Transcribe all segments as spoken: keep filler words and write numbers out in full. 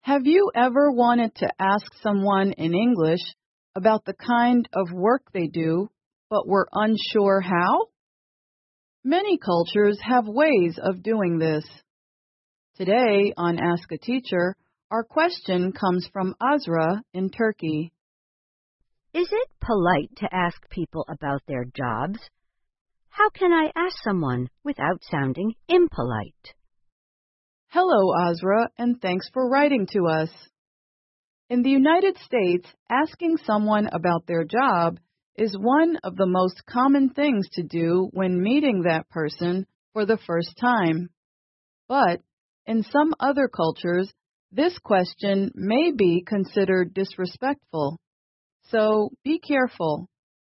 Have you ever wanted to ask someone in English about the kind of work they do, but were unsure how? Many cultures have ways of doing this. Today on Ask a Teacher, our question comes from Azra in Turkey. Is it polite to ask people about their jobs? How can I ask someone without sounding impolite? Hello, Azra, and thanks for writing to us. In the United States, asking someone about their job is one of the most common things to do when meeting that person for the first time. But in some other cultures, this question may be considered disrespectful, so be careful.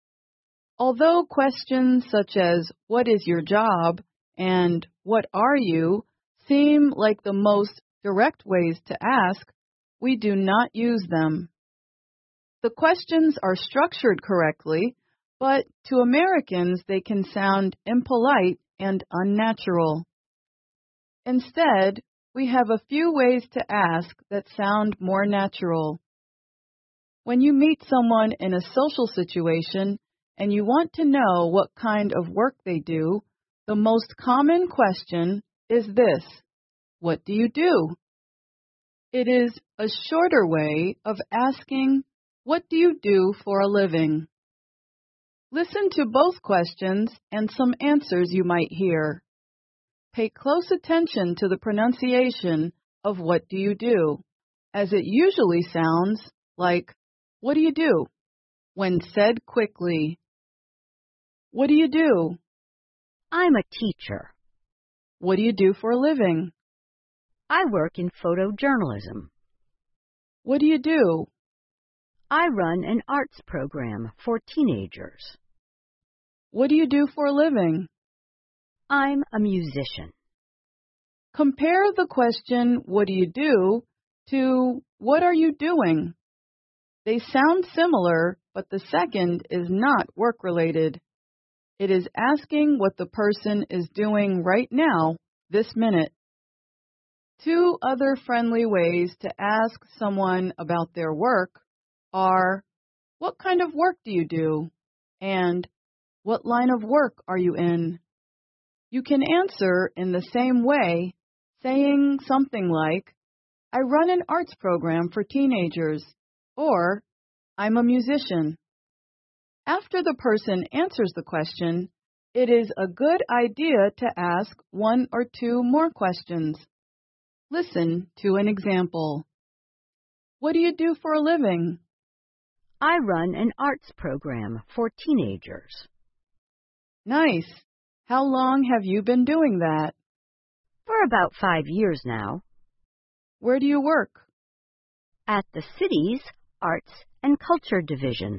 Although questions such as, "What is your job?" and "What are you?" seem like the most direct ways to ask, we do not use them. The questions are structured correctly, but to Americans they can sound impolite and unnatural. Instead, we have a few ways to ask that sound more natural. When you meet someone in a social situation and you want to know what kind of work they do, the most common question is this: what do you do? It is a shorter way of asking, what do you do for a living? Listen to both questions and some answers you might hear. Pay close attention to the pronunciation of what do you do, as it usually sounds like, what do you do? When said quickly. What do you do? I'm a teacher. What do you do for a living? I work in photojournalism. What do you do? I run an arts program for teenagers. What do you do for a living? I'm a musician. Compare the question, what do you do, to what are you doing? They sound similar, but the second is not work-related. It is asking what the person is doing right now, this minute. Two other friendly ways to ask someone about their work are, what kind of work do you do? And what line of work are you in? You can answer in the same way, saying something like, I run an arts program for teenagers, or I'm a musician. After the person answers the question, it is a good idea to ask one or two more questions. Listen to an example. What do you do for a living? I run an arts program for teenagers. Nice. How long have you been doing that? For about five years now. Where do you work? At the city's Arts and Culture Division.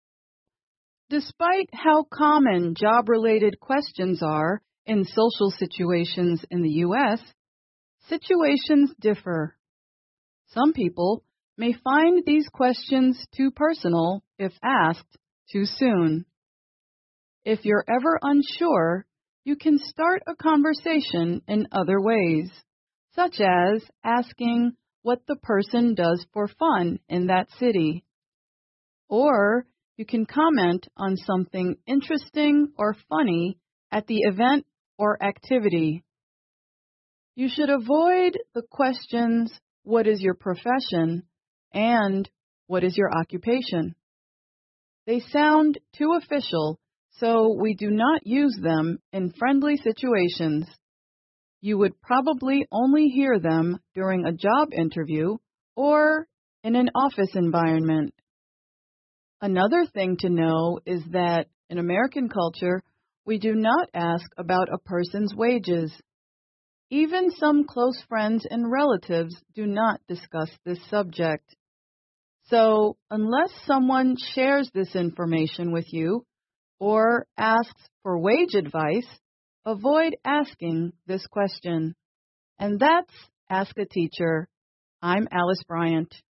Despite how common job-related questions are in social situations in the U S, situations differ. Some people may find these questions too personal if asked too soon. If you're ever unsure, you can start a conversation in other ways, such as asking what the person does for fun in that city. Or you can comment on something interesting or funny at the event or activity. You should avoid the questions, what is your profession, and what is your occupation? They sound too official, so we do not use them in friendly situations. You would probably only hear them during a job interview or in an office environment. Another thing to know is that in American culture, we do not ask about a person's wages. Even some close friends and relatives do not discuss this subject. So, unless someone shares this information with you or asks for wage advice, avoid asking this question. And that's Ask a Teacher. I'm Alice Bryant.